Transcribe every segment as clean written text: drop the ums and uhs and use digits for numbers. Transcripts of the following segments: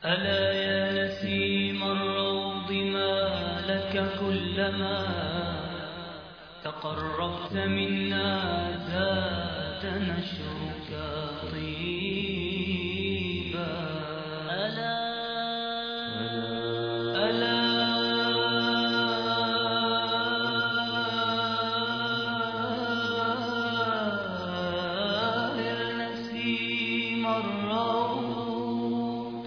ألا يا نسيم الروض ما لك كلما تقربت منا زاد نشرك طيبا. ألا يا نسيم الروض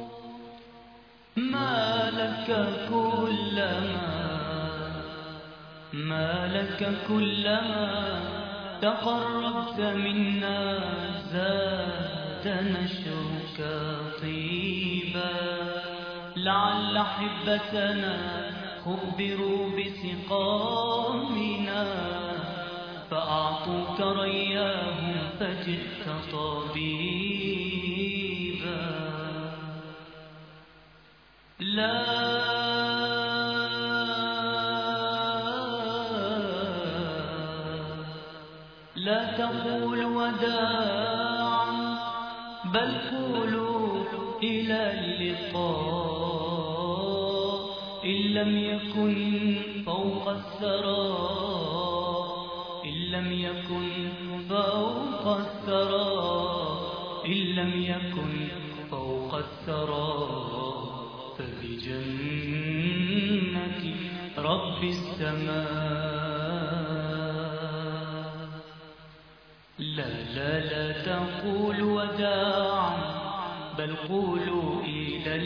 ما لك كلما تقربت منا زاد نشرك طيبا. لعل أحبتنا خبروا بسقامنا فأعطوك رياهم فجئت طبيبا. لا تقول وداعا بل قولوا إلى اللقاء إن لم يكن فوق الثرى، إن لم يكن فوق الثرى، إن لم يكن فوق الثرى فبجنة رب السماء. لا تقول وداعا بل قولوا إلى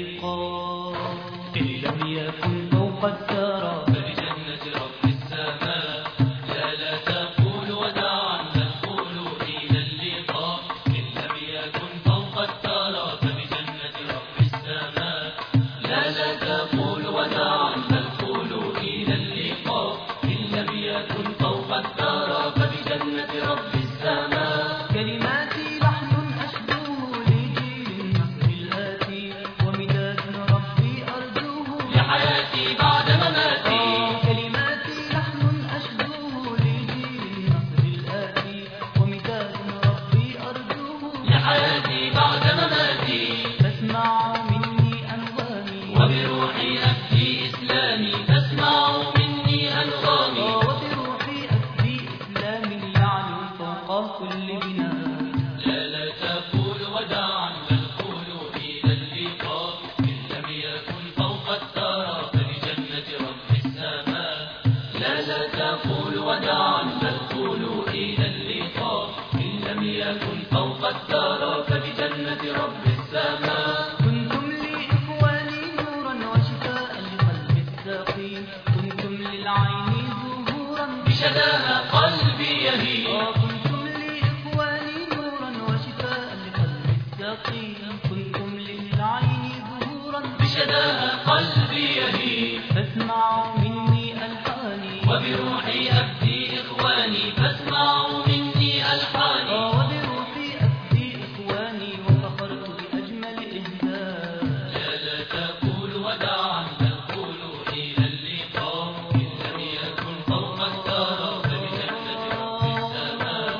اللقاء إن لم يكن فوق الثرى فبجنة رب السماء. لا تقول وداعا بل قولوا إلى اللقاء إن لم يكن فوق الثرى فبجنة رب السماء. لا تقول وداعا بل قولوا إلى اللقاء إن لم يكن فوق الثرى فبجنة رب السماء. كلماتي لحن أشدوه لجيل النصر الآتي ومداد ربي أرجوه لحياتي بعد مماتي. كلماتي لحن أشدوه لجيل النصر الآتي ومداد ربي أرجوه لحياتي بعد مماتي. فاسمعوا مني أنغامي وبروحي أفدي إسلامي. فاسمعوا مني أنغامي وبروحي أفدي إسلامي يعلو فوق كل بناء. لا تقول وداعا بل قولوا إلى اللقاء إن لم يكن فوق الثرى فبجنة رب السماء. لا تقول وداعا بل قولوا إلى اللقاء إن لم يكن فوق الثرى فبجنة رب السماء. كنتم لي إخواني نورا وشفاء لقلب السقيم. كنتم للعين زهورا بشداها قلبي يهيم. كنتم لي إخواني نورا وشفاء لقلب السقيم. كنتم للعين زهورا بشداها قلبي يهيم. فاسمعوا مني ألحاني وبروحي أفدي إخواني. فاسمعوا مني ألحاني وبروحي أفدي إخواني وفخرت بأجمل إهداء. لا تقول وداعا بل قولوا إلى اللقاء إن لم يكن فوق الثرى فبجنة رب السماء.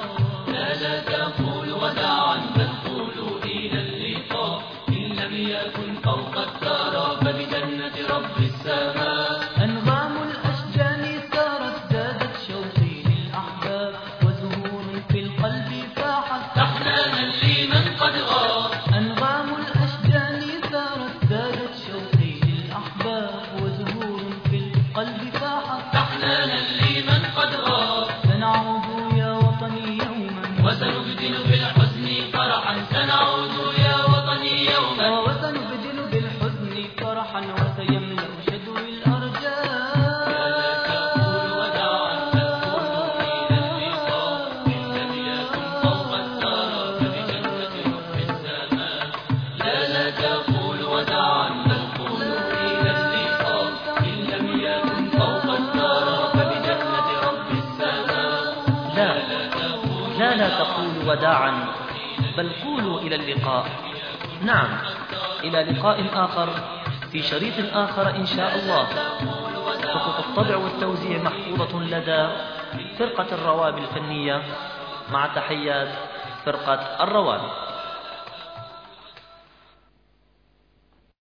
لا تقول وداعا بل قولوا إلى اللقاء إن لم يكن فوق الثرى فبجنة رب السماء. أنغام الأشجان سارت زادت شوقي للأحباب وزهور في القلب فاحت تحنانا لمن قد غاب. أنغام الأشجان سارت زادت شوقي للأحباب وزهور في القلب فاحت تحنانا لمن قد غاب. سنعود يا وطني يوما وسنبدل بالحزن فرحا. سنعود يا وطني يوما وسنبدل بالحزن فرحا وسيملأ شدوي الأرجاء. لا تقول وداعا بل قولوا إلى اللقاء إن لم يكن فوق الثرى فبجنة رب السماء. لا تقول وداعا بل قولوا إلى اللقاء إن لم يكن فوق الثرى فبجنة رب السماء. لا تقول وداعا بل قولوا إلى اللقاء. نعم، إلى لقاء آخر في شريط آخر إن شاء الله. خطوط الطبع والتوزيع محفوظة لدى فرقة الروابي الفنية مع تحيات فرقة الروابي.